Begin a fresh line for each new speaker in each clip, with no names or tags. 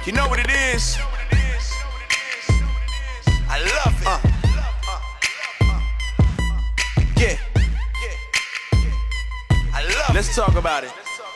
You know what it is? I love it. Yeah. I love it. Let's talk about it.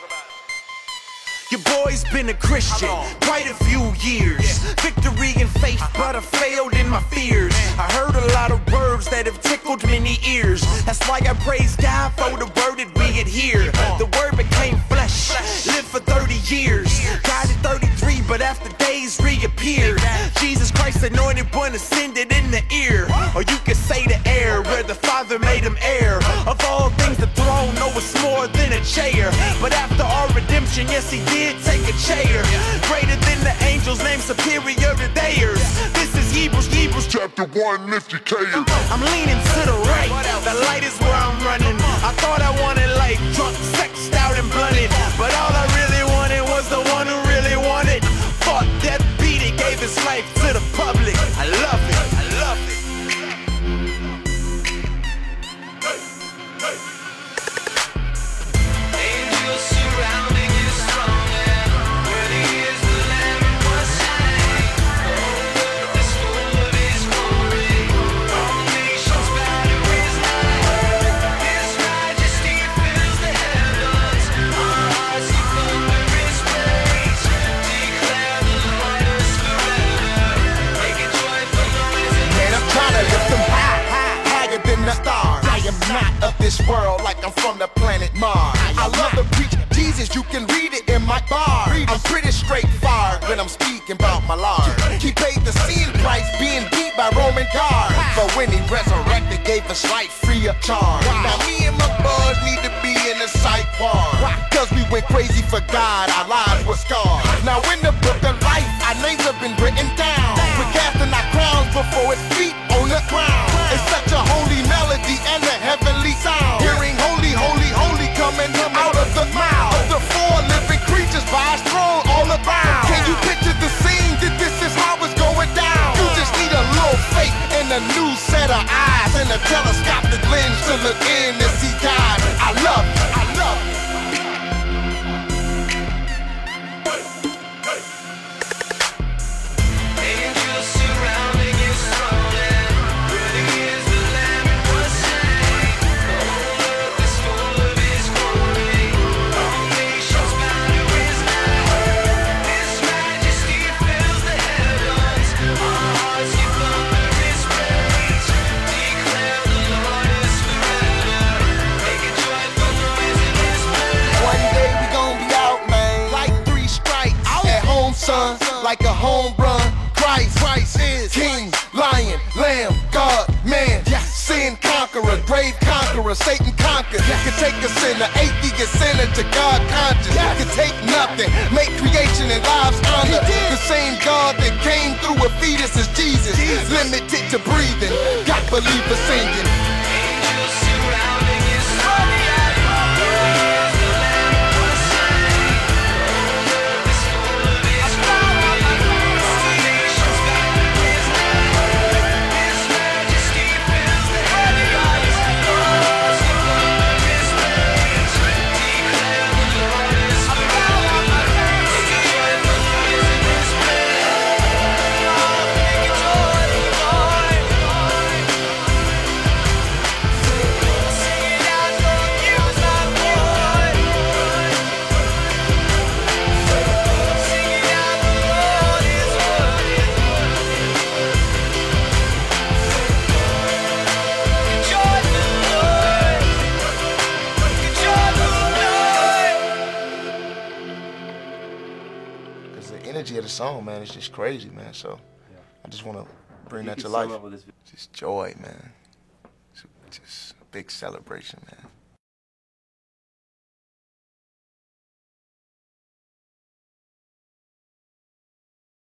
Your boy's been a Christian quite a few years. Victory in faith, but I failed in my fears. I heard a lot of words that have tickled many ears. That's why I praise God for the word that we adhere. The word became flesh, lived for 30 years. Died at 33, but after days reappeared. Jesus Christ, anointed one, ascended in the ear. Or you could say the air, where the Father made him heir. Of all things, the throne, no, it's more than a chair. But after our redemption, yes, he did take a chair. Greater than the angels, named superior to theirs. This is Hebrews chapter 1, lift your chair. I'm leaning to the right, the light is where I'm running. I thought I wanted life, drunk, sexed out and blunted. But all I really wanted was the one who really wanted. Fought death, beat it, gave his life to the public. I love it, I love it. Angels surrounding you strong and worthy is the Lamb who was slain. The whole earth is full of his glory. All nations bow to his name. His majesty fills the heavens. Our hearts keep under his praise. Declare the Lord is forever. Make a joyful noise in
Man, I'm trying to lift them high, higher than the stars. I am not of this world like I'm from the planet Mars. I love to preach Jesus, you can read it in my bar. I'm pretty straightforward when I'm speaking about my Lord. He paid the sin price being beat by Roman guards. But when he resurrected, gave us life free of charge. Now me and my buds need to be in the psych ward. Cause we went crazy for God, our lives were scarred. Now in the book of life, our names have been written down. We're casting our crowns before his feet on the ground. It's such a holy melody and a heavenly sound. Hearing holy, holy, holy coming out of the mouth of the four living creatures by his throne all around. Can you picture the scene that this is how it's going down? You just need a little faith and a new set of eyes and a telescopic lens to look in and see God. I love you, I love you.
angels surrounding you strong and worthy is the Lamb who was slain. The whole earth is full of his glory. All nations bow to his name. His majesty fills the heavens. Our hearts keep under his praise. Declare the Lord is forever. Make a joyful noise in his praise.
One day we gon' be out, man, like 3 strikes. At home, son, like a home run. Christ is King, Lion, Lamb, God, man. Sin conqueror, grave conqueror, Satan conquered. Can take a sinner, atheist sinner to God conscious. Can take nothing, make creation and lives honor. The same God that came through a fetus is Jesus. Limited to breathing, got believers singing.
Angels surrounding you strong and worthy is the Lamb who was slain. The whole earth is full of his glory. All nations bow to his name. His majesty fills the heavens. Our hearts keep under his praise. Declare the Lord is forever. Make a joyful noise in his praise. Make a joyful noise. Sing it out, Lord, use my voice. Sing it out, the Lord is worthy. Joyful noise. Joyful noise.
Cause the energy of the song, man, is just crazy, man. So I just want to bring that to life. Just joy, man. Just a big celebration, man.